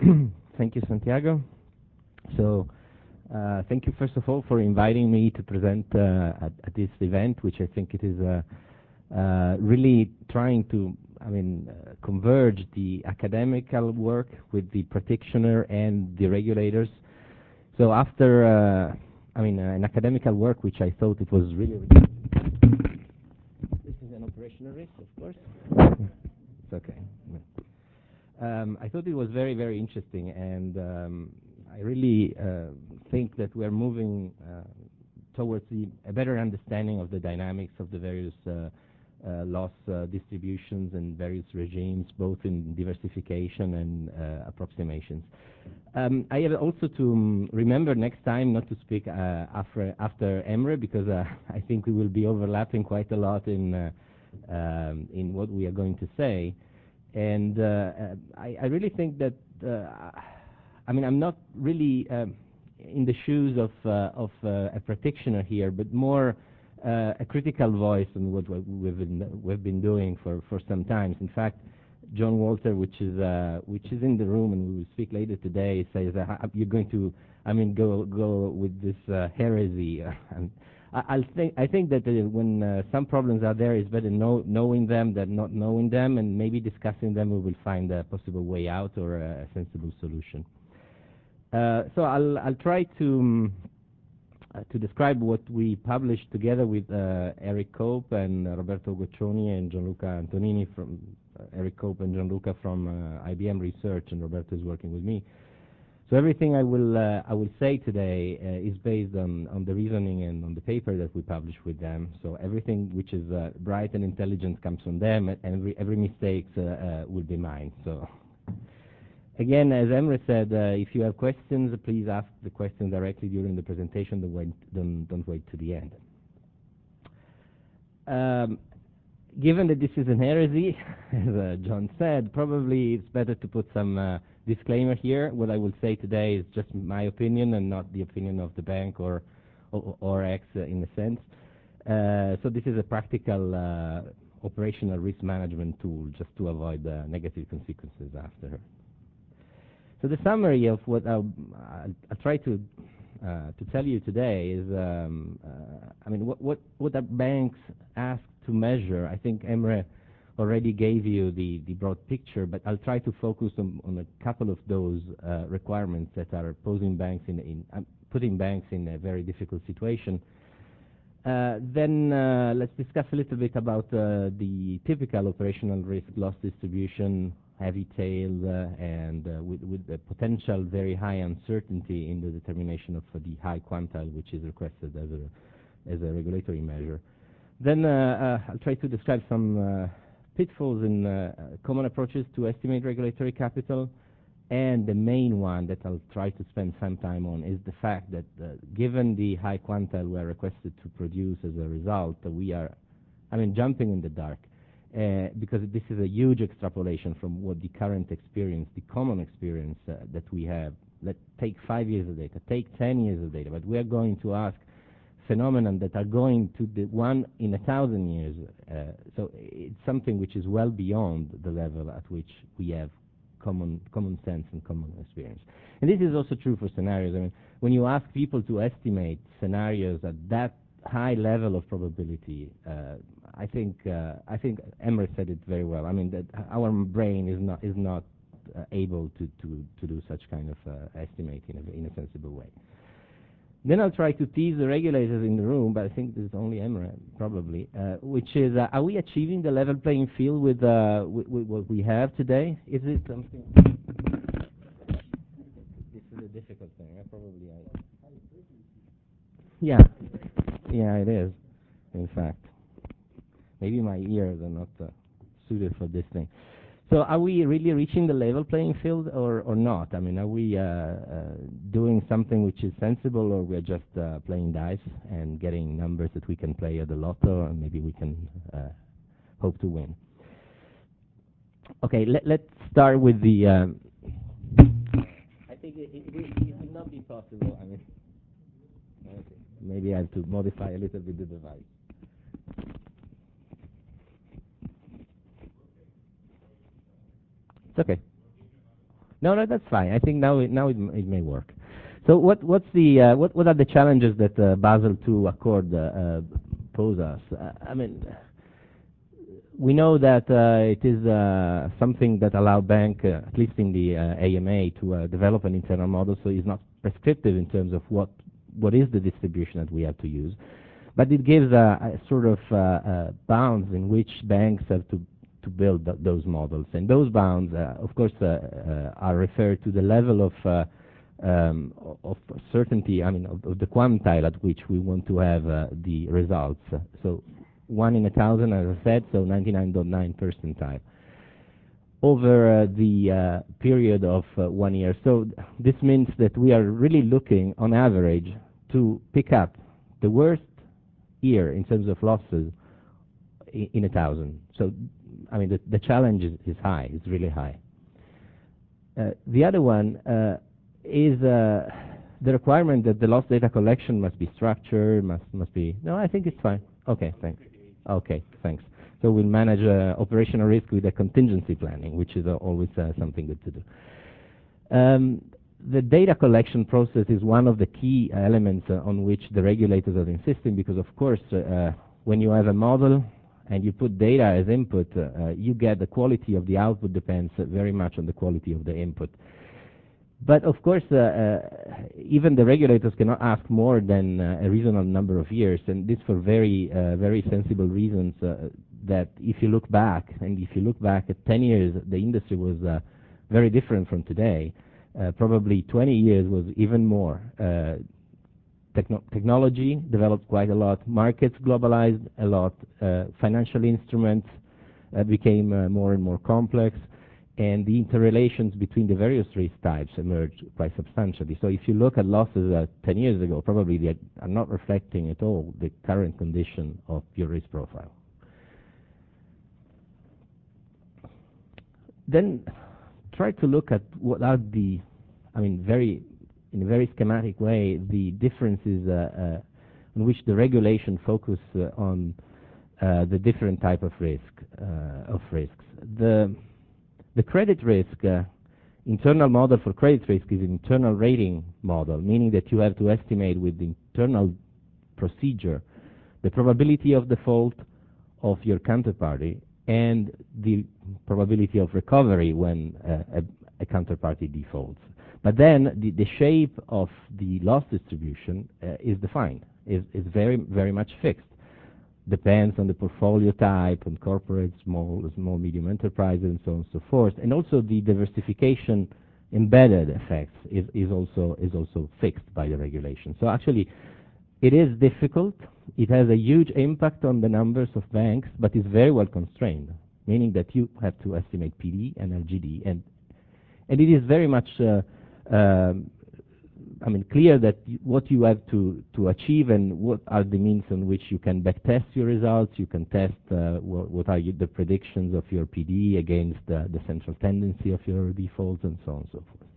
Thank you, Santiago. So, thank you first of all for inviting me to present at this event, which I think it is really trying to, converge the academical work with the practitioner and the regulators. So after, an academical work, which I thought it was really. This is an operational risk, of course. It's okay. I thought it was very, very interesting, and I really think that we're moving towards a better understanding of the dynamics of the various loss distributions and various regimes, both in diversification and approximations. I have also to remember next time not to speak after Emre, because I think we will be overlapping quite a lot in what we are going to say. And I really think that, I'm not really in the shoes of a practitioner here, but more a critical voice in what we've been doing for some time. In fact, John Walter, which is in the room and we will speak later today, says you're going to, go with this heresy. I think that when some problems are there, it's better knowing them than not knowing them, and maybe discussing them we will find a possible way out or a sensible solution. So I'll try to describe what we published together with Eric Cope and Roberto Goccioni and Gianluca Antonini from Eric Cope and Gianluca from IBM Research, and Roberto is working with me. So everything I will say today is based on the reasoning and on the paper that we published with them. So everything which is bright and intelligent comes from them, and every mistake will be mine. So again, as Emre said, if you have questions, please ask the question directly during the presentation. Don't wait to the end. Given that this is an heresy, as John said, probably it's better to put some disclaimer here. What I will say today is just my opinion and not the opinion of the bank or X in a sense. So this is a practical operational risk management tool just to avoid negative consequences after. So the summary of what I'll try to tell you today is, what the banks ask to measure. I think Emre already gave you the broad picture, but I'll try to focus on a couple of those requirements that are putting banks in a very difficult situation. Then let's discuss a little bit about the typical operational risk loss distribution, heavy tail, and with the potential very high uncertainty in the determination of the high quantile, which is requested as a regulatory measure. Then I'll try to describe some pitfalls in common approaches to estimate regulatory capital, and the main one that I'll try to spend some time on is the fact that given the high quantile we are requested to produce as a result, we are, jumping in the dark, because this is a huge extrapolation from what the current experience, the common experience that we have. Let's take 5 years of data, take 10 years of data, but we are going to ask phenomena that are going to the 1 in 1,000 years. So it's something which is well beyond the level at which we have common sense and common experience. And this is also true for scenarios. When you ask people to estimate scenarios at that high level of probability, I think Emre said it very well. That our brain is not able to do such kind of estimating in a sensible way. Then I'll try to tease the regulators in the room, but I think this is only Emre, probably, which is, are we achieving the level playing field with what we have today? Is it something? This is a difficult thing. Yeah, it is, in fact. Maybe my ears are not suited for this thing. So are we really reaching the level playing field or not? Are we doing something which is sensible, or we're just playing dice and getting numbers that we can play at the lotto and maybe we can hope to win? Okay, let's start with the... I think it will not be possible. Okay, maybe I have to modify a little bit the device. It's okay. No, no, that's fine. I think now it may work. So what are the challenges that Basel II Accord pose us? I mean, we know that it is something that allow bank, at least in the AMA, to develop an internal model, so it's not prescriptive in terms of what is the distribution that we have to use. But it gives a sort of bounds in which banks have to build those models. And those bounds, of course, are referred to the level of certainty, I mean, of the quantile at which we want to have the results. So 1 in 1,000, as I said, so 99.9 percentile over the period of 1 year. So this means that we are really looking, on average, to pick up the worst year in terms of losses in 1,000. So, I mean, the challenge is high. It's really high. The other one is the requirement that the loss data collection must be structured, must be... No, I think it's fine. Okay, thanks. Okay, thanks. So we'll manage operational risk with a contingency planning, which is always something good to do. The data collection process is one of the key elements on which the regulators are insisting, because of course when you have a model and you put data as input, you get the quality of the output depends very much on the quality of the input. But of course, even the regulators cannot ask more than a reasonable number of years, and this for very sensible reasons. That if you look back, and if you look back at 10 years, the industry was very different from today. Probably 20 years was even more. Technology developed quite a lot. Markets globalized a lot. Financial instruments became more and more complex. And the interrelations between the various risk types emerged quite substantially. So if you look at losses 10 years ago, probably they are not reflecting at all the current condition of your risk profile. Then try to look at what are the, I mean, in a very schematic way, the differences in which the regulation focus on the different type of risks. The credit risk, internal model for credit risk is an internal rating model, meaning that you have to estimate with the internal procedure the probability of default of your counterparty and the probability of recovery when a counterparty defaults. But then the shape of the loss distribution is defined, is very much fixed. Depends on the portfolio type, on corporate, small, medium enterprises, and so on and so forth. And also the diversification embedded effects is also fixed by the regulation. So actually, it is difficult. It has a huge impact on the numbers of banks, but it's very well constrained, meaning that you have to estimate PD and LGD, and it is very much I mean, clear that what you have to achieve and what are the means in which you can backtest your results. You can test what are the predictions of your PD against the central tendency of your defaults, and so on and so forth.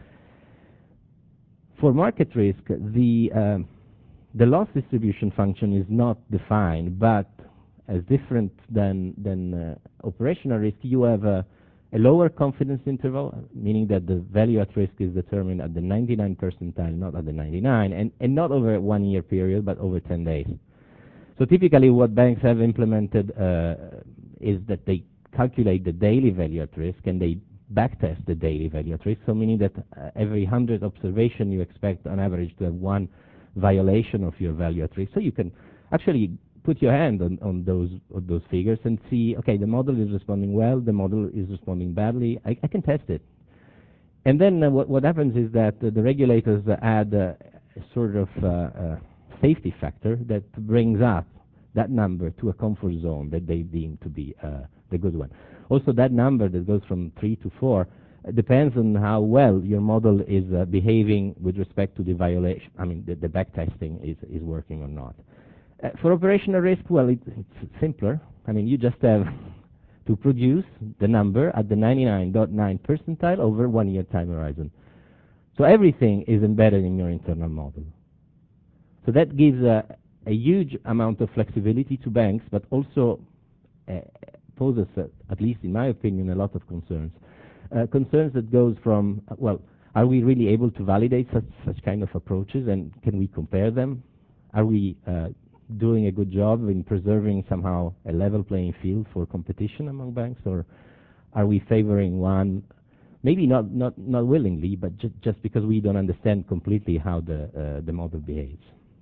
For market risk, the loss distribution function is not defined, but as different than operational risk, you have a lower confidence interval, meaning that the value at risk is determined at the 99 percentile, not at the 99, and not over a 1 year period, but over 10 days. So typically what banks have implemented is that they calculate the daily value at risk and they backtest the daily value at risk, so meaning that every 100 observation you expect on average to have 1 violation of your value at risk. So you can actually put your hand on those figures and see, okay, the model is responding well, the model is responding badly, I can test it. And then what happens is that the regulators add a sort of safety factor that brings up that number to a comfort zone that they deem to be the good one. Also, that number that goes from 3 to 4 depends on how well your model is behaving with respect to the violation, I mean, the backtesting is working or not. For operational risk, well, it's simpler. I mean, you just have to produce the number at the 99.9 percentile over 1 year time horizon. So everything is embedded in your internal model. So that gives a huge amount of flexibility to banks, but also poses, at least in my opinion, a lot of concerns. concerns that goes from, well, are we really able to validate such kind of approaches, and can we compare them? Are we doing a good job in preserving somehow a level playing field for competition among banks, or are we favoring one, maybe not willingly, but just because we don't understand completely how the model behaves?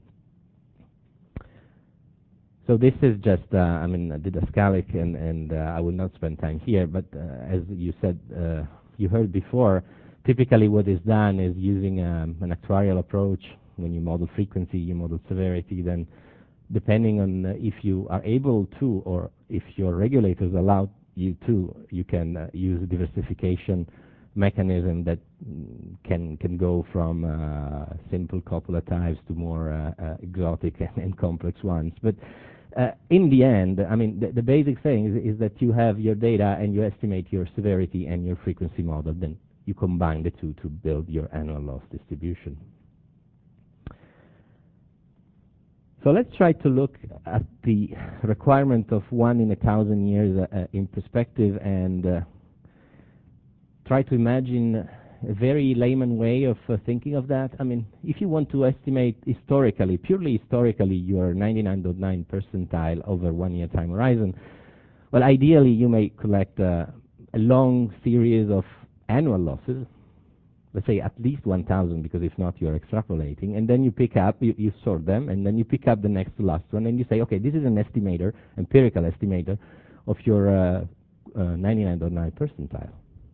So this is just, I mean, didascalic, and I will not spend time here, but as you said, you heard before, typically what is done is using an actuarial approach. When you model frequency, you model severity, then depending on if you are able to, or if your regulators allow you to, you can use a diversification mechanism that can go from simple copula types to more exotic and complex ones. But in the end, I mean, the basic thing is that you have your data and you estimate your severity and your frequency model, then you combine the two to build your annual loss distribution. So let's try to look at the requirement of 1 in 1,000 years in perspective, and try to imagine a very layman way of thinking of that. I mean, if you want to estimate historically, purely historically, your 99.9 percentile over 1 year time horizon, well, ideally you may collect a long series of annual losses, let's say at least 1,000, because if not, you're extrapolating, and then you pick up, you sort them, and then you pick up the next to last one, and you say, okay, this is an estimator, empirical estimator, of your 99.9 percentile.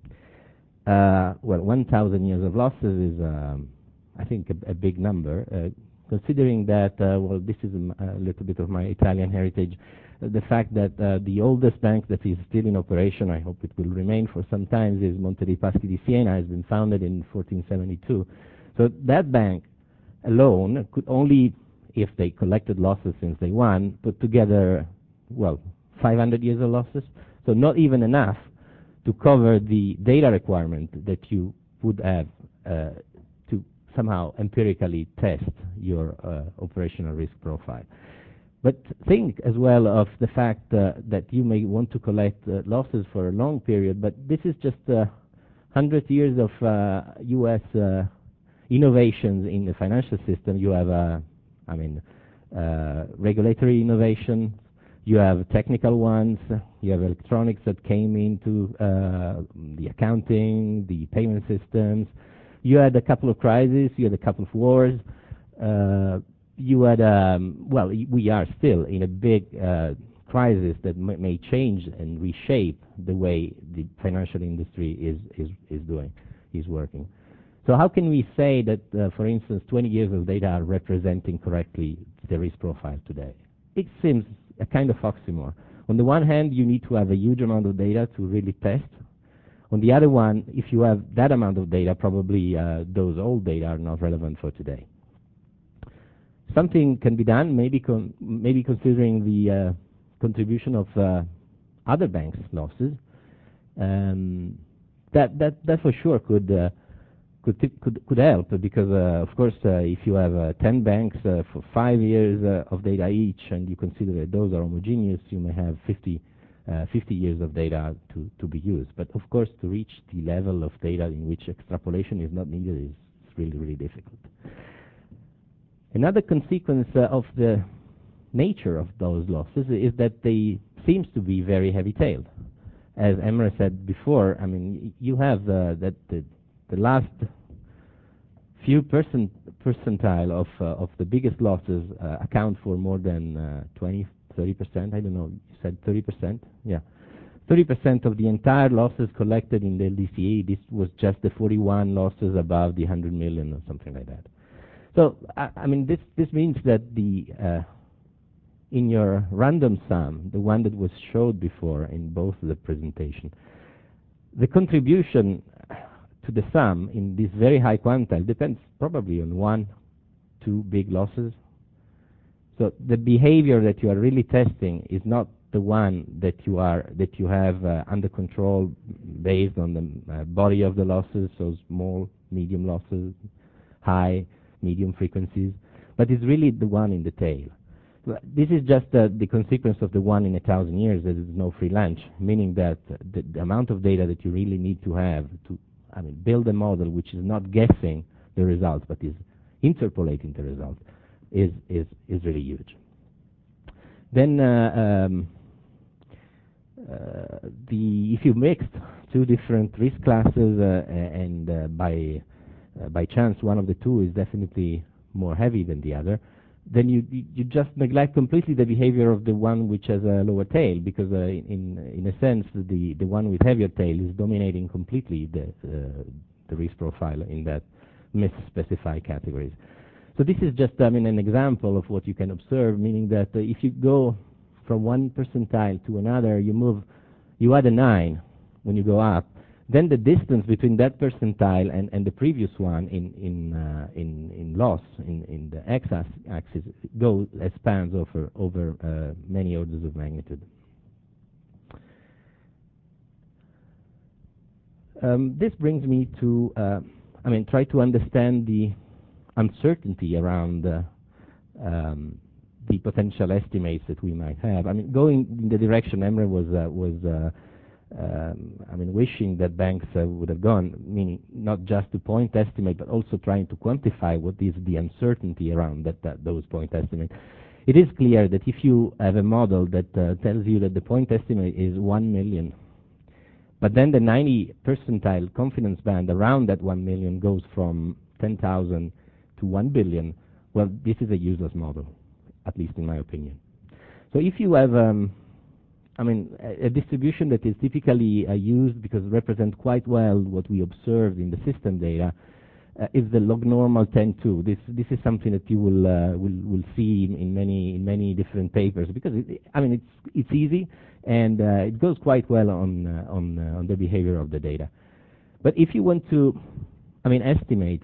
Well, 1,000 years of losses is, I think, a big number, considering that, well, this is a little bit of my Italian heritage, the fact that the oldest bank that is still in operation, I hope it will remain for some time, is Monte dei Paschi di Siena, has been founded in 1472. So that bank alone could only, if they collected losses since day one, put together, well, 500 years of losses. So not even enough to cover the data requirement that you would have to somehow empirically test your operational risk profile. But think as well of the fact that you may want to collect losses for a long period, but this is just 100 years of U.S. Innovations in the financial system. You have, I mean, regulatory innovations, you have technical ones, you have electronics that came into the accounting, the payment systems. You had a couple of crises, you had a couple of wars. You had, well, we are still in a big crisis that may change and reshape the way the financial industry is working. So how can we say that, for instance, 20 years of data are representing correctly the risk profile today? It seems a kind of oxymoron. On the one hand, you need to have a huge amount of data to really test. On the other one, if you have that amount of data, probably those old data are not relevant for today. Something can be done, maybe considering the contribution of other banks' losses. That for sure could help, because of course if you have 10 banks for 5 years of data each, and you consider that those are homogeneous, you may have 50 years of data to be used. But of course, to reach the level of data in which extrapolation is not needed is really, really difficult. Another consequence of the nature of those losses is that they seems to be very heavy-tailed. As Emre said before, I mean, you have that the last few percentile of the biggest losses account for more than 20, 30%. I don't know. You said 30%? Yeah. 30% of the entire losses collected in the LDCE. This was just the 41 losses above the 100 million or something like that. So, I mean, this means that in your random sum, the one that was showed before in both the presentation, the contribution to the sum in this very high quantile depends probably on 1, 2 big losses. So the behavior that you are really testing is not the one that you have under control based on the body of the losses, so small, medium losses, high, medium frequencies, but it's really the one in the tail. This is just the consequence of the 1 in 1,000 years. There is no free lunch, meaning that the amount of data that you really need to have to, build a model which is not guessing the results but is interpolating the results is really huge. Then if you mixed two different risk classes and by chance one of the two is definitely more heavy than the other, then you just neglect completely the behavior of the one which has a lower tail, because in a sense the one with heavier tail is dominating completely the risk profile in that misspecified categories. So this is just an example of what you can observe, meaning that if you go from one percentile to another, you add a 9 when you go up, then the distance between that percentile and the previous one in loss in the x-axis expands over many orders of magnitude. This brings me to try to understand the uncertainty around the potential estimates that we might have. Going in the direction Emre was wishing that banks would have gone, meaning not just to point estimate, but also trying to quantify what is the uncertainty around those point estimates. It is clear that if you have a model that tells you that the point estimate is 1 million, but then the 90 percentile confidence band around that 1 million goes from 10,000 to 1 billion, well, this is a useless model, at least in my opinion. So if you have a distribution that is typically used because it represents quite well what we observed in the system data, is the log normal 10-2. This is something that you will see in many different papers, because it's easy and it goes quite well on the behavior of the data. But if you want to estimate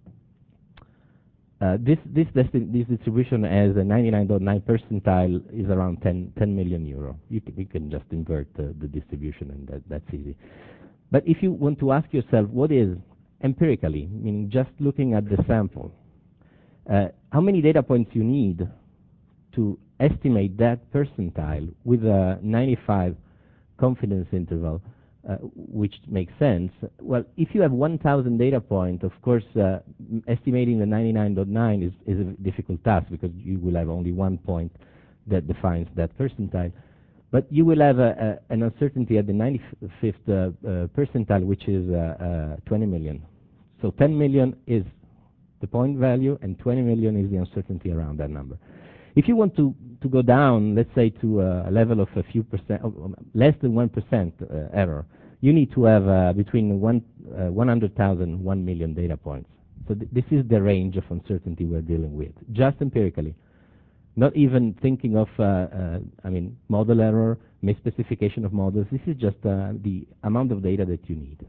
this distribution as a 99.9 percentile is around 10 million euro. You can just invert the distribution, and that's easy. But if you want to ask yourself what is empirically, meaning just looking at the sample, how many data points you need to estimate that percentile with a 95 confidence interval, which makes sense. Well, if you have 1,000 data points, of course, estimating the 99.9 is a difficult task, because you will have only one point that defines that percentile. But you will have an uncertainty at the 95th percentile, which is 20 million. So 10 million is the point value, and 20 million is the uncertainty around that number. If you want to go down, let's say, to a level of a few percent, less than 1% error, you need to have between 100,000 and 1 million data points. So this is the range of uncertainty we're dealing with, just empirically. Not even thinking of model error, misspecification of models. This is just the amount of data that you need.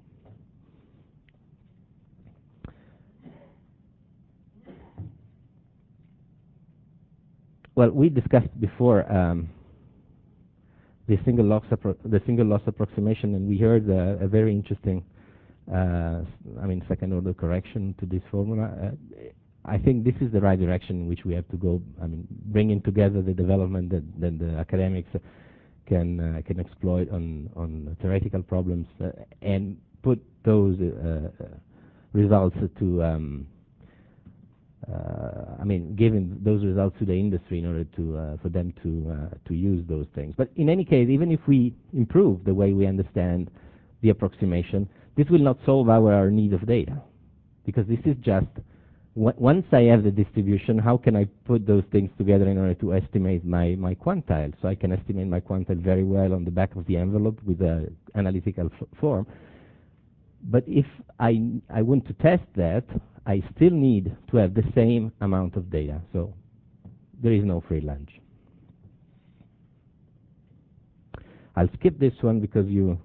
Well, we discussed before the single loss approximation, and we heard a very interesting second order correction to this formula. I think this is the right direction in which we have to go. Bringing together the development that the academics can exploit on theoretical problems and put those results to giving those results to the industry in order for them to use those things. But in any case, even if we improve the way we understand the approximation, this will not solve our need of data, because this is just once I have the distribution, how can I put those things together in order to estimate my quantile? So I can estimate my quantile very well on the back of the envelope with an analytical form. But if I want to test that, I still need to have the same amount of data. So there is no free lunch. I'll skip this one because you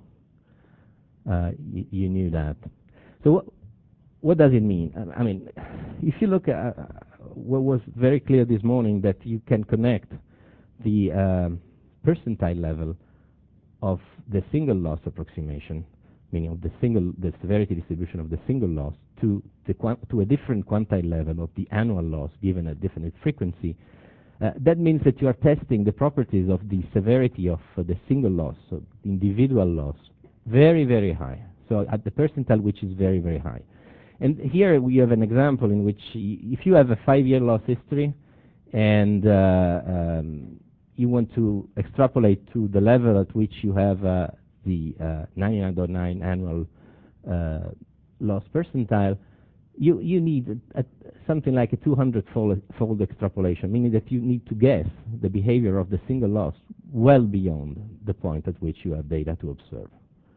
knew that. So what does it mean? If you look at what was very clear this morning, that you can connect the percentile level of the single loss approximation, meaning of the severity distribution of the single loss, to a different quantile level of the annual loss given a definite frequency, That means that you are testing the properties of the severity of the single loss, so individual loss, very, very high. So at the percentile which is very, very high. And here we have an example in which if you have a 5-year loss history and you want to extrapolate to the level at which you have the 99.9 annual loss percentile, you need something like a 200-fold extrapolation, meaning that you need to guess the behavior of the single loss well beyond the point at which you have data to observe.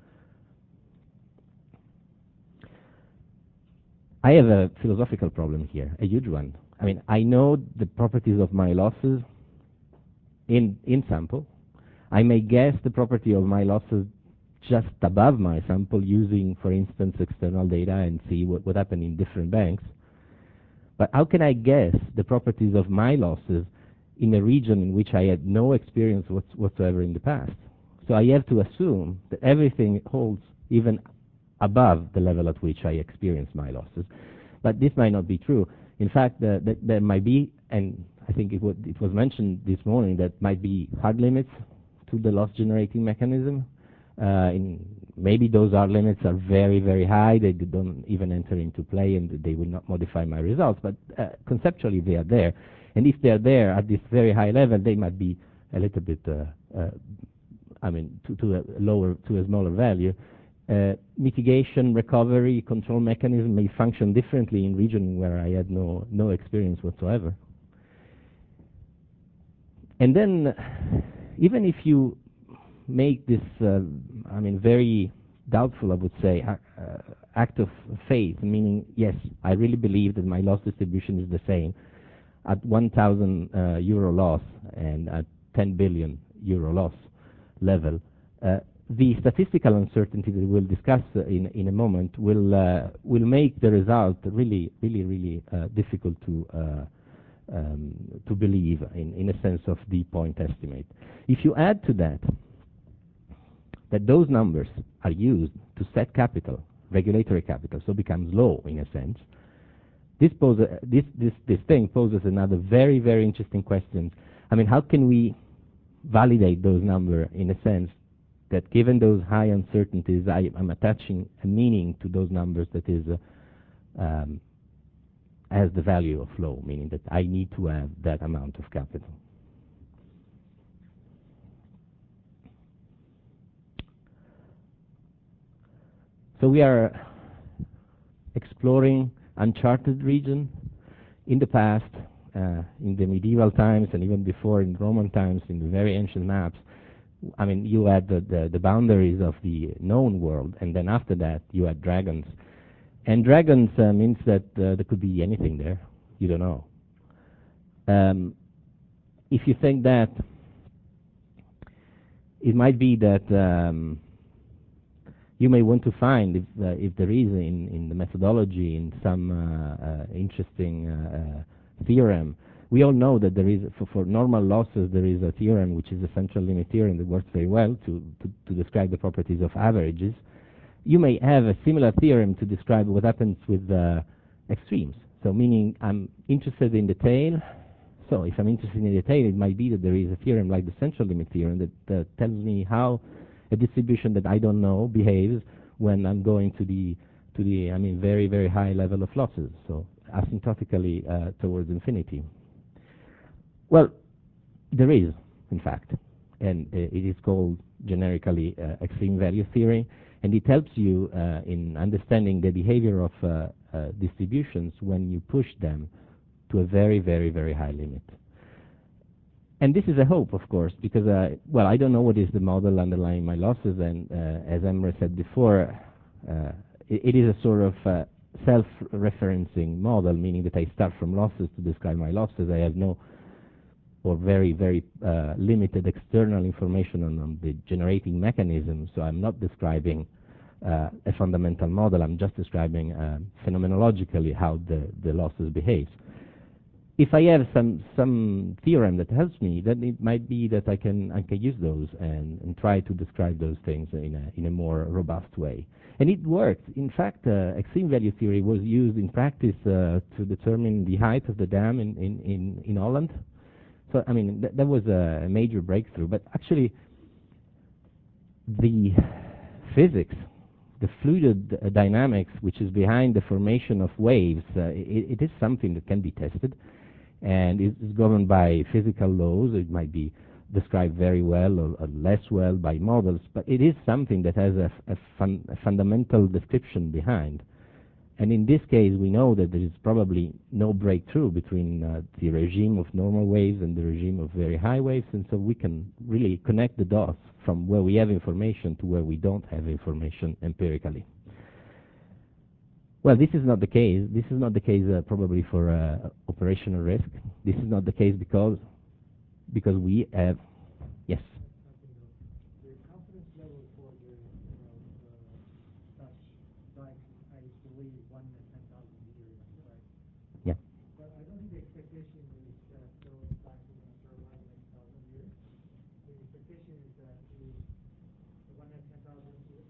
I have a philosophical problem here, a huge one. I mean, I know the properties of my losses in sample. I may guess the property of my losses just above my sample using, for instance, external data and see what happened in different banks. But how can I guess the properties of my losses in a region in which I had no experience whatsoever in the past? So I have to assume that everything holds even above the level at which I experience my losses. But this might not be true. In fact, there might be, and I think it was mentioned this morning, that might be hard limits to the loss-generating mechanism. Maybe those hard limits are very, very high. They don't even enter into play, and they will not modify my results. But conceptually, they are there. And if they are there at this very high level, they might be a little bit, to a smaller value. Mitigation, recovery, control mechanism may function differently in regions where I had no experience whatsoever. And then, even if you make this, very doubtful, I would say, act of faith, meaning, yes, I really believe that my loss distribution is the same at 1,000 euro loss and at 10 billion euro loss level. The statistical uncertainty that we'll discuss in a moment will make the result really, really, really difficult to believe in a sense of the point estimate. If you add to that those numbers are used to set capital, regulatory capital, so becomes low in a sense, this thing poses another very, very interesting question. I mean, how can we validate those numbers in a sense that given those high uncertainties, I'm attaching a meaning to those numbers that is as the value of low, meaning that I need to have that amount of capital. So we are exploring uncharted region. In the past, in the medieval times and even before in Roman times, in the very ancient maps, I mean, you had the boundaries of the known world, and then after that you had dragons. And dragons means that there could be anything there. You don't know. If you think that, it might be that you may want to find if there is in the methodology in some interesting theorem. We all know that there is, for normal losses, there is a theorem which is the central limit theorem that works very well to describe the properties of averages. You may have a similar theorem to describe what happens with extremes. So meaning I'm interested in the tail. So if I'm interested in the tail, it might be that there is a theorem like the central limit theorem that tells me how a distribution that I don't know behaves when I'm going to the very, very high level of losses, so asymptotically towards infinity. Well, there is, in fact, and it is called generically extreme value theory, and it helps you in understanding the behavior of distributions when you push them to a very, very, very high limit. And this is a hope, of course, because, I don't know what is the model underlying my losses, and as Emre said before, it is a sort of self-referencing model, meaning that I start from losses to describe my losses. I have no or very, very limited external information on the generating mechanism, so I'm not describing a fundamental model, I'm just describing phenomenologically how the losses behave. If I have some theorem that helps me, then it might be that I can use those and try to describe those things in a more robust way. And it worked. In fact, extreme value theory was used in practice to determine the height of the dam in Holland. So, I mean, that was a major breakthrough. But actually, the physics, the fluid dynamics, which is behind the formation of waves, it is something that can be tested, and it is governed by physical laws. It might be described very well or less well by models, but it is something that has a fundamental description behind. And in this case, we know that there is probably no breakthrough between the regime of normal waves and the regime of very high waves, and so we can really connect the dots from where we have information to where we don't have information empirically. Well, this is not the case. This is not the case probably for operational risk. This is not the case because we have, yes. The confidence level for the such dikes, I believe 1 in 10,000 years, right? Yeah. But I don't think the expectation is that those dikes are going to survive the next 1,000 years. The expectation is that the 1 in 10,000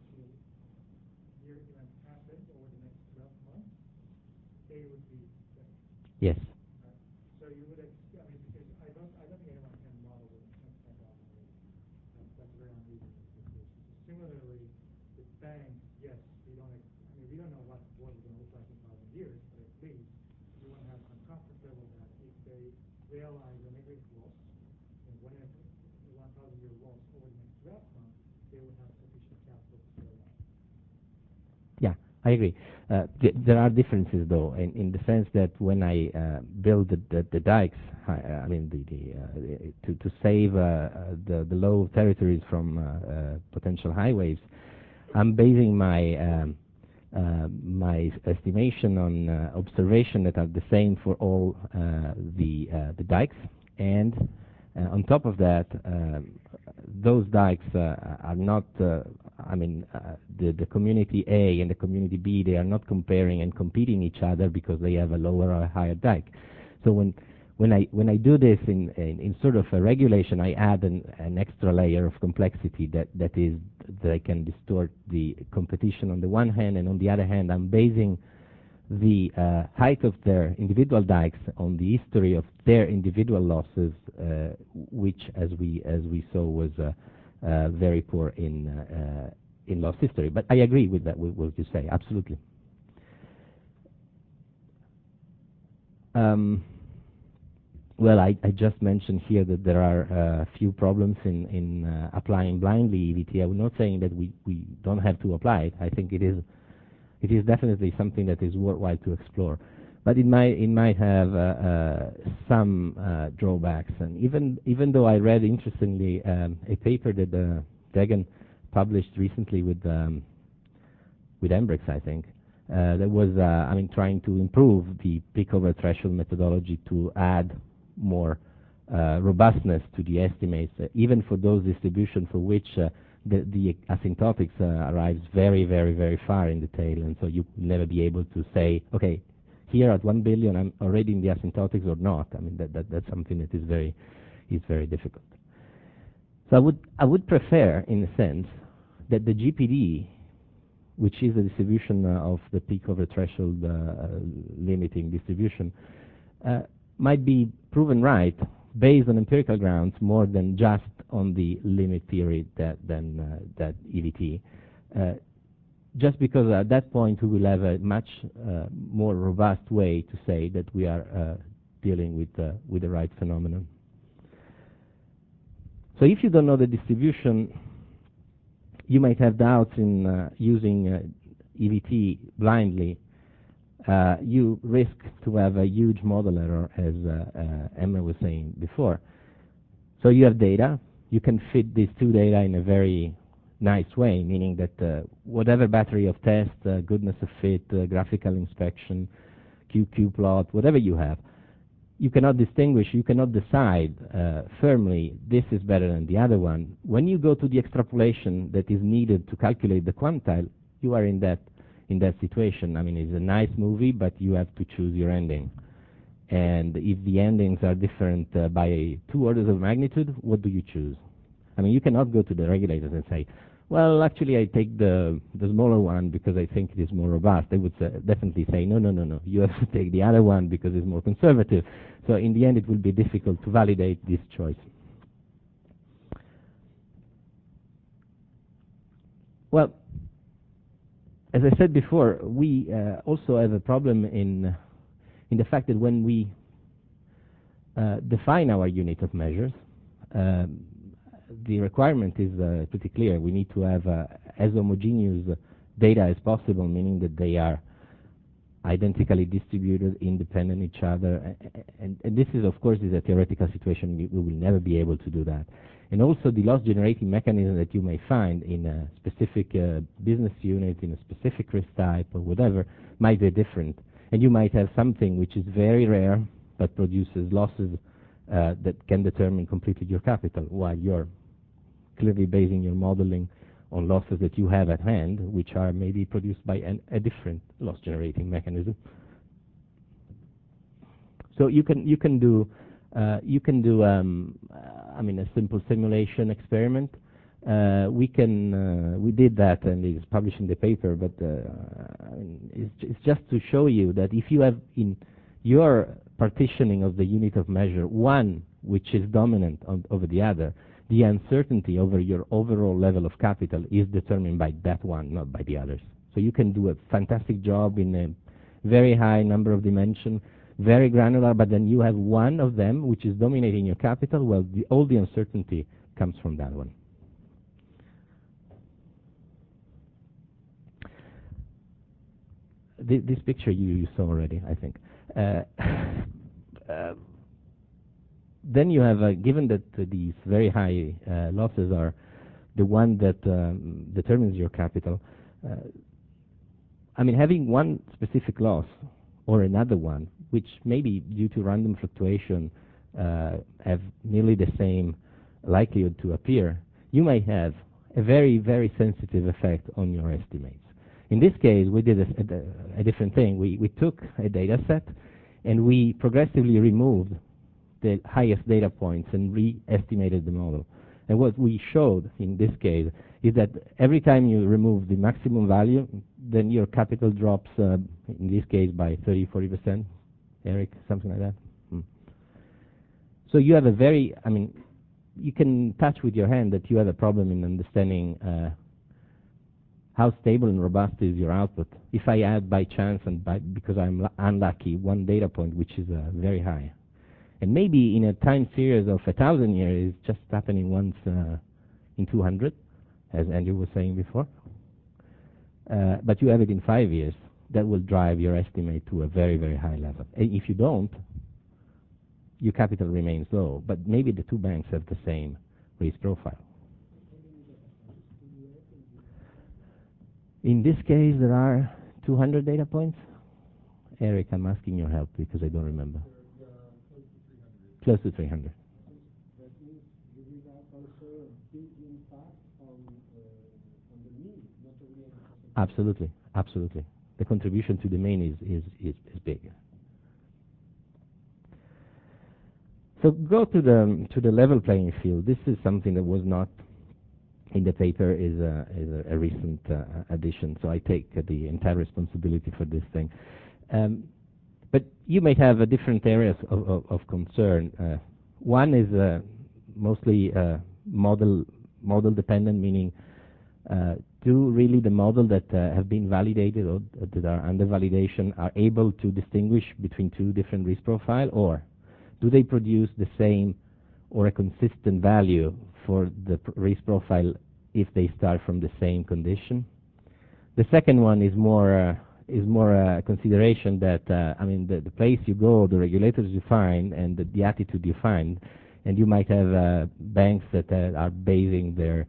year event happens over the next 12 months, they would be safe. Yes. Right? So you would, I mean, because I don't think anyone can model the next 10,000 years. That's very unreasonable expectation. So similarly, with banks, yes, we don't know what the world is going to look like in 1,000 years, but at least you want to have some comfort level that if they realize a negative loss, and when a 1,000-year loss over the next 12 months, they would have sufficient capital to survive. Yeah, I agree. There are differences, though, in the sense that when I build the dikes, I mean, to save the low territories from potential high waves, I'm basing my my estimation on observation that are the same for all the dikes, and on top of that, those dikes are not, I mean, the community A and the community B, they are not comparing and competing each other because they have a lower or a higher dike. So when I do this in sort of a regulation, I add an extra layer of complexity that I can distort the competition on the one hand, and on the other hand, I'm basing the height of their individual dikes on the history of their individual losses, which, as we saw, was very poor in loss history. But I agree with that, with what you say, absolutely. Well, I just mentioned here that there are a few problems in applying blindly EVT. I'm not saying that we don't have to apply it. I think it is definitely something that is worthwhile to explore, but it might have some drawbacks. And even though I read, interestingly, a paper that Degan published recently with Embrex, I think, that was I mean, trying to improve the peak over threshold methodology to add more robustness to the estimates, even for those distributions for which the asymptotics arrives very, very, very far in the tail, and so you will never be able to say, okay, here at 1 billion I'm already in the asymptotics or not. I mean, that's something that is very difficult. So I would prefer, in a sense, that the GPD, which is the distribution of the peak over threshold limiting distribution, might be proven right based on empirical grounds more than just on the limit theory that EVT. Just because at that point we will have a much more robust way to say that we are dealing with the right phenomenon. So if you don't know the distribution, you might have doubts in using EVT blindly. You risk to have a huge model error, as Emma was saying before. So you have data. You can fit these two data in a very nice way, meaning that whatever battery of tests, goodness of fit, graphical inspection, QQ plot, whatever you have, you cannot distinguish, you cannot decide firmly this is better than the other one. When you go to the extrapolation that is needed to calculate the quantile, you are in that situation. I mean, it's a nice movie, but you have to choose your ending. And if the endings are different by 2 orders of magnitude, what do you choose? I mean, you cannot go to the regulators and say, Well, actually, I take the smaller one because I think it is more robust. I would definitely say, no, no, no, no. You have to take the other one because it's more conservative. So in the end, it will be difficult to validate this choice. Well, as I said before, we also have a problem in the fact that when we define our unit of measures, the requirement is pretty clear. We need to have as homogeneous data as possible, meaning that they are identically distributed, independent of each other. And this is, of course, is a theoretical situation. We will never be able to do that. And also the loss generating mechanism that you may find in a specific business unit, in a specific risk type or whatever, might be different. And you might have something which is very rare but produces losses that can determine completely your capital, while you're clearly basing your modeling on losses that you have at hand, which are maybe produced by a different loss generating mechanism. So you can do I mean, a simple simulation experiment. We did that, and it's published in the paper. But I mean, it's just to show you that if you have in your partitioning of the unit of measure one which is dominant over the other, the uncertainty over your overall level of capital is determined by that one, not by the others. So you can do a fantastic job in a very high number of dimensions, very granular, but then you have one of them which is dominating your capital. Well, all the uncertainty comes from that one. This picture you saw already, I think. Then you have, given that these very high losses are the one that determines your capital, I mean, having one specific loss or another one, which maybe due to random fluctuation have nearly the same likelihood to appear, you may have a very, very sensitive effect on your estimates. In this case, we did a different thing. We took a data set and we progressively removed the highest data points and re-estimated the model. And what we showed in this case is that every time you remove the maximum value, then your capital drops, in this case, by 30–40%. Eric, something like that. So you have a very, I mean, you can touch with your hand that you have a problem in understanding how stable and robust is your output. If I add by chance and because I'm unlucky one data point, which is very high, and maybe in a time series of 1,000 years, it's just happening once in 200, as Andrew was saying before. But you have it in 5 years, that will drive your estimate to a very, very high level. And if you don't, your capital remains low, but maybe the two banks have the same risk profile. In this case, there are 200 data points. Eric, I'm asking your help because I don't remember. Close to 300. That means you will have also a big impact on the mean, not only on the percentage. Absolutely, absolutely. The contribution to the mean is big. So go to the level playing field. This is something that was not in the paper, is a recent addition. So I take the entire responsibility for this thing. But you may have different areas of concern. One is mostly model dependent, meaning do really the model that have been validated or that are under validation are able to distinguish between two different risk profile, or do they produce the same or a consistent value for the risk profile if they start from the same condition? The second one is more a consideration that, I mean, the place you go, the regulators you find, and the attitude you find, and you might have banks that are basing their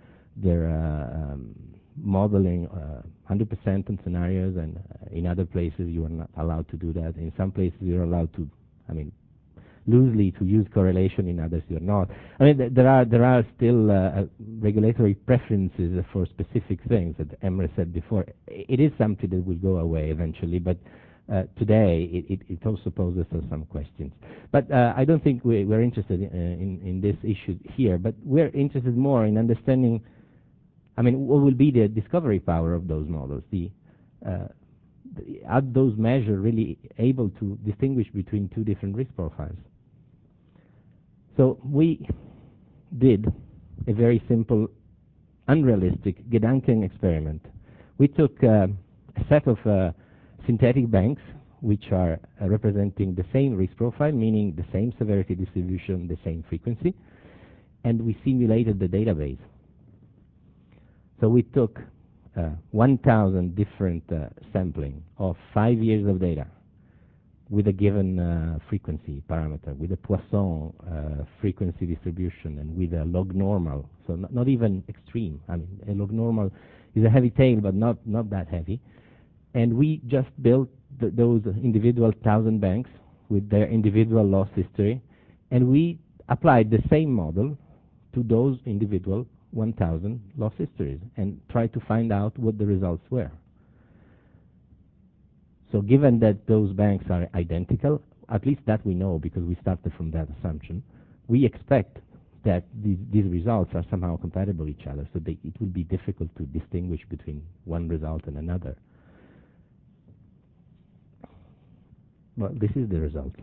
modeling 100% on scenarios, and in other places you are not allowed to do that. In some places you're allowed to, I mean, loosely to use correlation, in others you're not. I mean, there are still regulatory preferences for specific things that Emre said before. It is something that will go away eventually, but today it also poses us some questions. But I don't think we're interested in this issue here, but we're interested more in understanding I mean, what will be the discovery power of those models? Are those measures really able to distinguish between two different risk profiles? So we did a very simple, unrealistic Gedanken experiment. We took a set of synthetic banks, which are representing the same risk profile, meaning the same severity distribution, the same frequency, and we simulated the database. So we took 1,000 different sampling of 5 years of data with a given frequency parameter, with a Poisson frequency distribution, and with a log normal, so not even extreme. I mean, a log normal is a heavy tail, but not that heavy. And we just built those individual 1,000 banks with their individual loss history, and we applied the same model to those individual 1,000 loss histories and tried to find out what the results were. So given that those banks are identical, at least that we know because we started from that assumption, we expect that these results are somehow compatible with each other, so it will be difficult to distinguish between one result and another. Well, this is the result.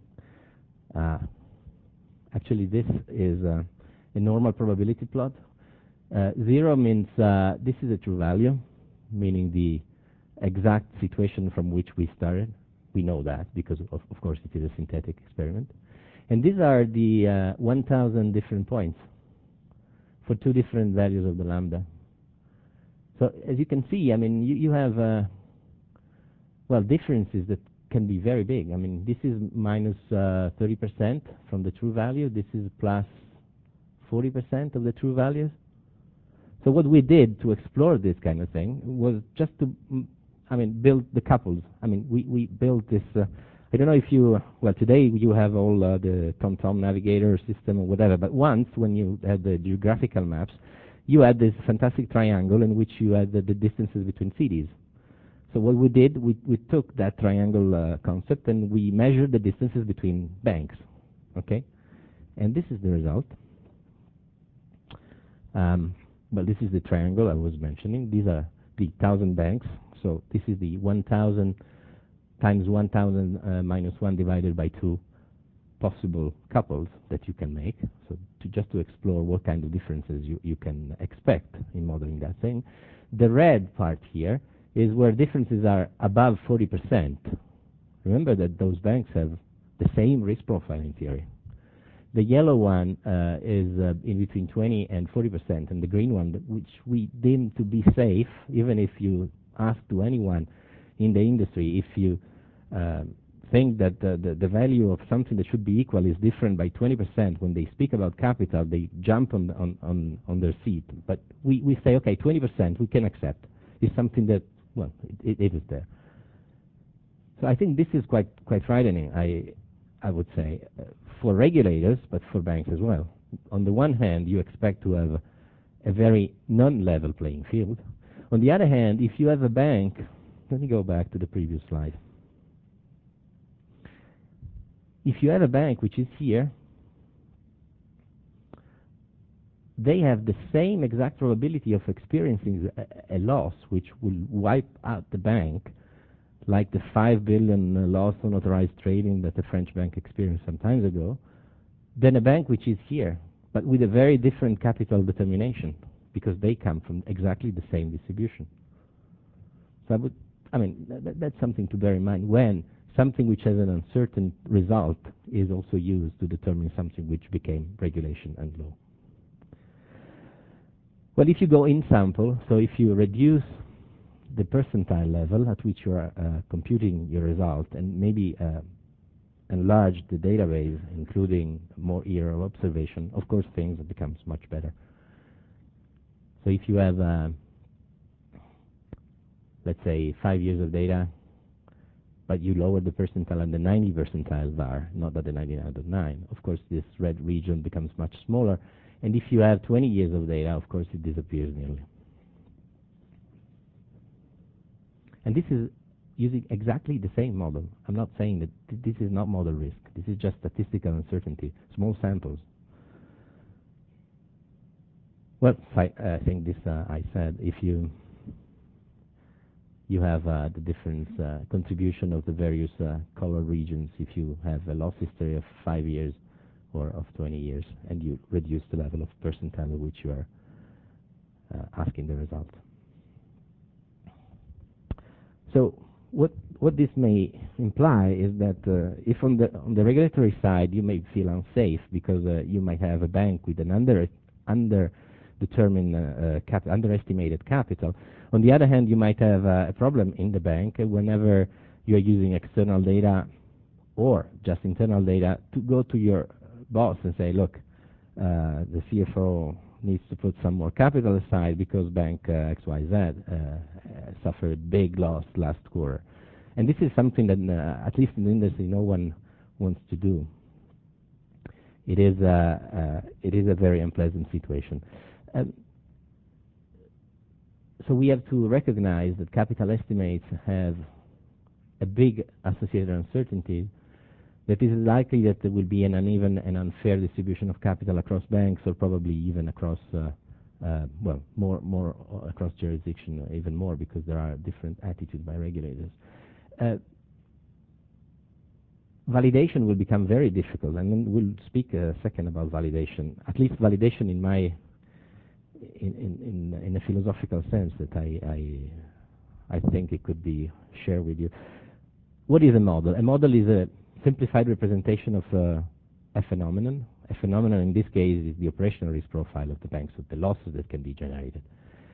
Actually, this is a normal probability plot. 0 means this is a true value, meaning the exact situation from which we started. We know that because, of course, it is a synthetic experiment. And these are the 1,000 different points for two different values of the lambda. So as you can see, I mean, you have, well, differences that can be very big. I mean, this is minus 30% from the true value. This is plus 40% of the true values. So what we did to explore this kind of thing was just to, build the couples. I mean, we built this, I don't know if you, well, today you have all the TomTom navigator system or whatever, but once when you had the geographical maps, you had this fantastic triangle in which you had the distances between cities. So what we did, we took that triangle concept and we measured the distances between banks, okay? And this is the result. Well, this is the triangle I was mentioning. These are the 1,000 banks. So this is the 1,000 times 1,000 minus 1 divided by 2 possible couples that you can make. So just to explore what kind of differences you can expect in modeling that thing. The red part here is where differences are above 40%. Remember that those banks have the same risk profile in theory. The yellow one is in between 20 and 40%, and the green one, which we deem to be safe, even if you ask to anyone in the industry, if you think that the value of something that should be equal is different by 20%, when they speak about capital, they jump on their seat. But we say, okay, 20% we can accept. It's something that, well, it is there. So I think this is quite frightening, I would say, for regulators, but for banks as well. On the one hand, you expect to have a very non-level playing field. On the other hand, if you have a bank, let me go back to the previous slide. If you have a bank which is here, they have the same exact probability of experiencing a loss which will wipe out the bank, like the 5 billion loss on authorized trading that the French bank experienced some time ago, than a bank which is here, but with a very different capital determination, because they come from exactly the same distribution. So that's something to bear in mind when something which has an uncertain result is also used to determine something which became regulation and law. Well, if you go in sample, so if you reduce the percentile level at which you are computing your result and maybe enlarge the database, including more year of observation, of course things becomes much better. So if you have, let's say, 5 years of data, but you lower the percentile and the 90 percentile var, not at the 99.9, of course this red region becomes much smaller. And if you have 20 years of data, of course it disappears nearly. And this is using exactly the same model. I'm not saying that this is not model risk. This is just statistical uncertainty, small samples. Well, I think this I said. If you have the different contribution of the various color regions, if you have a loss history of 5 years or of 20 years, and you reduce the level of percentile at which you are asking the result. So what this may imply is that if on the regulatory side you may feel unsafe because you might have a bank with an underestimated capital. On the other hand, you might have a problem in the bank whenever you are using external data or just internal data to go to your boss and say, look, the CFO needs to put some more capital aside because bank XYZ suffered big loss last quarter. And this is something that, at least in the industry, no one wants to do. It is a very unpleasant situation. So we have to recognize that capital estimates have a big associated uncertainty, that it is likely that there will be an uneven and unfair distribution of capital across banks, or probably even across, more across jurisdiction, even more, because there are different attitudes by regulators. Validation will become very difficult, and then we'll speak a second about validation. At least validation in a philosophical sense that I think it could be shared with you. What is a model? A model is a simplified representation of a phenomenon. A phenomenon in this case is the operational risk profile of the bank, so the losses that can be generated.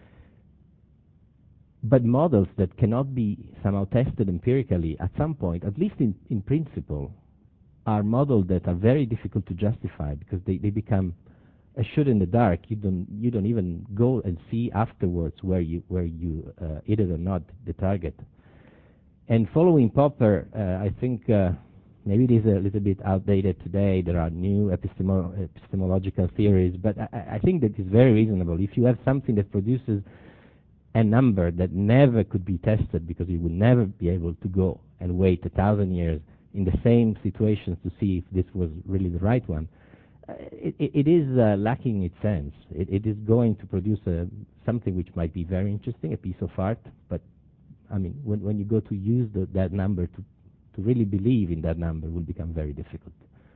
But models that cannot be somehow tested empirically at some point, at least in principle, are models that are very difficult to justify because they become a shot in the dark. You don't even go and see afterwards where you hit it or not the target. And following Popper, I think maybe it is a little bit outdated today. There are new epistemological theories, but I think that it's very reasonable. If you have something that produces a number that never could be tested because you will never be able to go and wait 1,000 years in the same situations to see if this was really the right one, it is lacking its sense. It is going to produce something which might be very interesting, a piece of art, but I mean, when you go to use that number to really believe in that number, will become very difficult.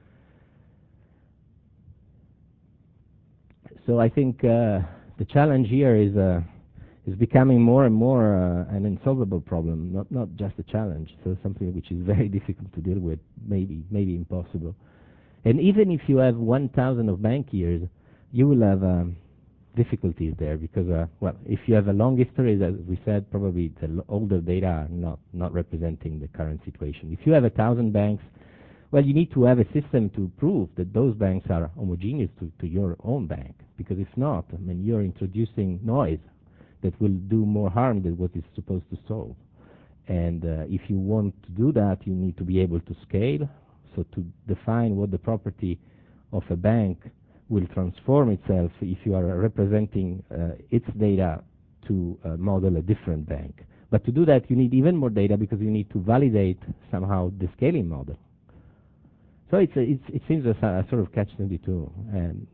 So I think the challenge here is becoming more and more an unsolvable problem, not just a challenge. So something which is very difficult to deal with, maybe impossible. And even if you have 1,000 of bank years, you will have difficulties there because, if you have a long history, as we said, probably the older data are not representing the current situation. If you have 1,000 banks, well, you need to have a system to prove that those banks are homogeneous to your own bank, because if not, I mean, you're introducing noise that will do more harm than what it's supposed to solve. And if you want to do that, you need to be able to scale. So to define what the property of a bank will transform itself if you are representing its data to model a different bank. But to do that, you need even more data because you need to validate somehow the scaling model. So it seems a sort of catch-22. And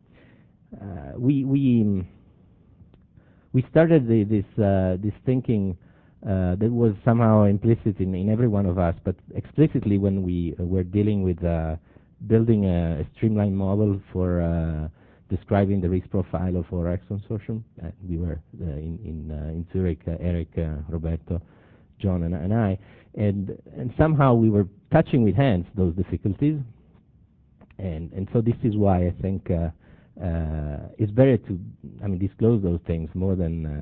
we started this thinking that was somehow implicit in every one of us, but explicitly when we were dealing with building a streamlined model for describing the risk profile of ORX consortium. We were in Zurich, Eric, Roberto, John, and I, and somehow we were touching with hands those difficulties, and so this is why I think it's better to disclose those things more than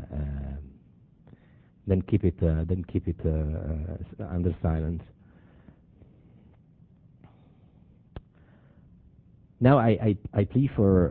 keep it under silence. Now I plea for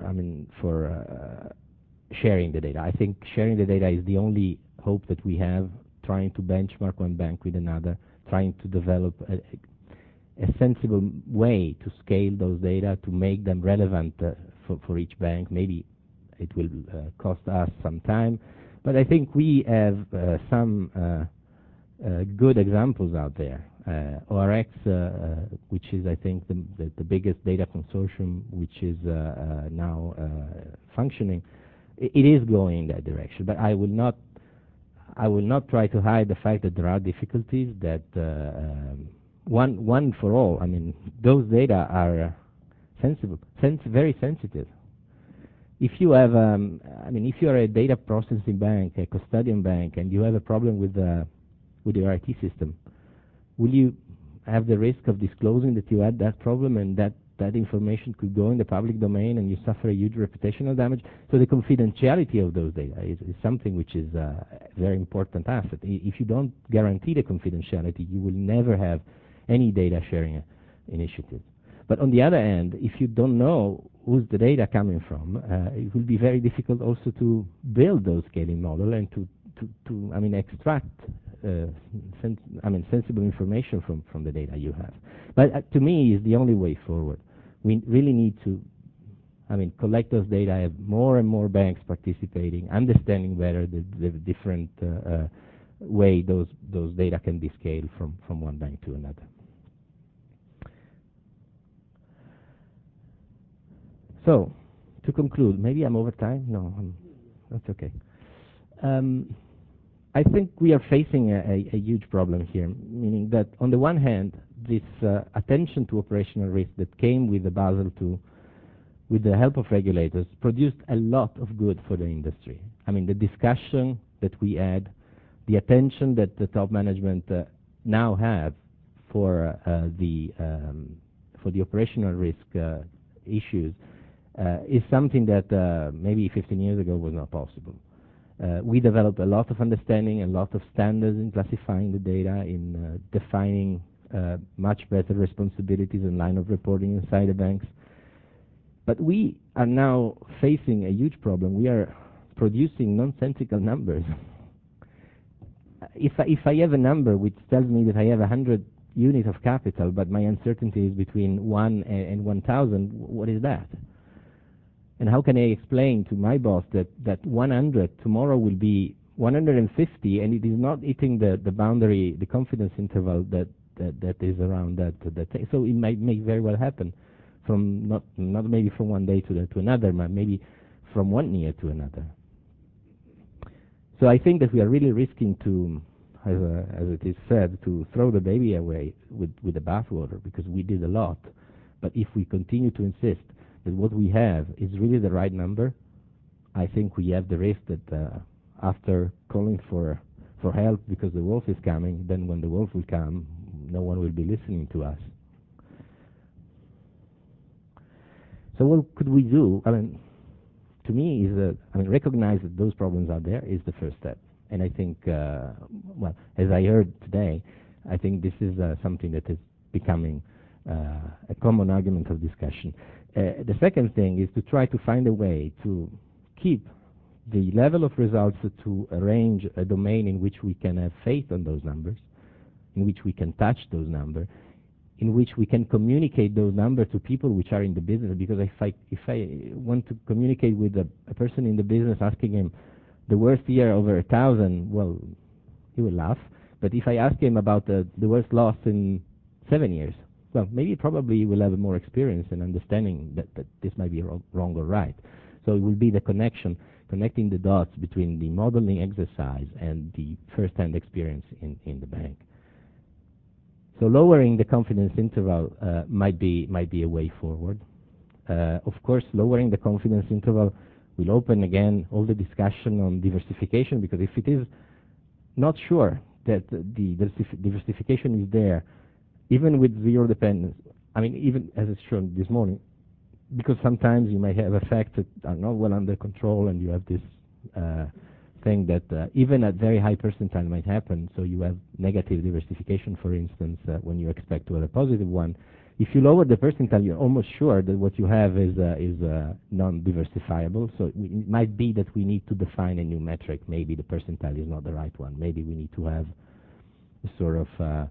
sharing the data. I think sharing the data is the only hope that we have. Trying to benchmark one bank with another, trying to develop a sensible way to scale those data to make them relevant for each bank. Maybe it will cost us some time, but I think we have some good examples out there. ORX, which is I think the biggest data consortium, which is now functioning, it is going in that direction. But I will not try to hide the fact that there are difficulties. That one for all. I mean, those data are very sensitive. If you have, if you are a data processing bank, a custodian bank, and you have a problem with your IT system, will you have the risk of disclosing that you had that problem and that information could go in the public domain and you suffer a huge reputational damage? So the confidentiality of those data is something which is a very important asset. If you don't guarantee the confidentiality, you will never have any data sharing initiative. But on the other hand, if you don't know who's the data coming from, it will be very difficult also to build those scaling model and to extract sensible information from the data you have. But to me, is the only way forward. We really need to, collect those data, have more and more banks participating, understanding better the different way those data can be scaled from one bank to another. So, to conclude, maybe I'm over time? No, that's okay. I think we are facing a huge problem here, meaning that on the one hand, this attention to operational risk that came with the Basel II, with the help of regulators, produced a lot of good for the industry. The discussion that we had, the attention that the top management now have for the operational risk issues is something that maybe 15 years ago was not possible. We developed a lot of understanding, a lot of standards in classifying the data, in defining much better responsibilities and line of reporting inside the banks. But we are now facing a huge problem. We are producing nonsensical numbers. If I have a number which tells me that I have 100 units of capital, but my uncertainty is between 1 and 1,000, what is that? And how can I explain to my boss that 100 tomorrow will be 150, and it is not hitting the boundary, the confidence interval that is around that? So it may very well happen from not maybe from one day to another, but maybe from 1 year to another. So I think that we are really risking to, as it is said, to throw the baby away with the bathwater, because we did a lot. But if we continue to insist that what we have is really the right number, I think we have the risk that after calling for help because the wolf is coming, then when the wolf will come, no one will be listening to us. So what could we do? To me, recognize that those problems are there is the first step. And I think, as I heard today, I think this is something that is becoming a common argument of discussion. The second thing is to try to find a way to keep the level of results, to arrange a domain in which we can have faith on those numbers, in which we can touch those numbers, in which we can communicate those numbers to people which are in the business. Because if I want to communicate with a person in the business, asking him the worst year over 1,000, well, he will laugh. But if I ask him about the worst loss in 7 years, well, maybe probably he will have more experience and understanding that this might be wrong or right. So it will be the connecting the dots between the modeling exercise and the first-hand experience in the bank. So lowering the confidence interval might be a way forward. Of course, lowering the confidence interval will open again all the discussion on diversification, because if it is not sure that the diversification is there, even with zero dependence, even as it's shown this morning, because sometimes you may have effects that are not well under control, and you have this thing that even at very high percentile might happen. So you have negative diversification, for instance, when you expect to have a positive one. If you lower the percentile, you're almost sure that what you have is non-diversifiable. So it might be that we need to define a new metric. Maybe the percentile is not the right one. Maybe we need to have a sort of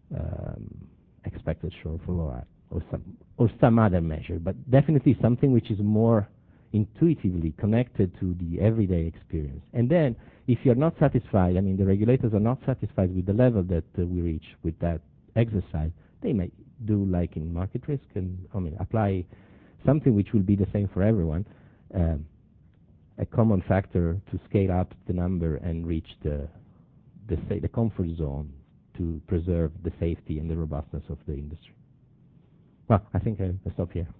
expected shortfall or some other measure, but definitely something which is more intuitively connected to the everyday experience. And then, if you're not satisfied, the regulators are not satisfied with the level that we reach with that exercise, they may do like in market risk and apply something which will be the same for everyone. a common factor to scale up the number and reach the comfort zone to preserve the safety and the robustness of the industry. Well, I think I'll stop here.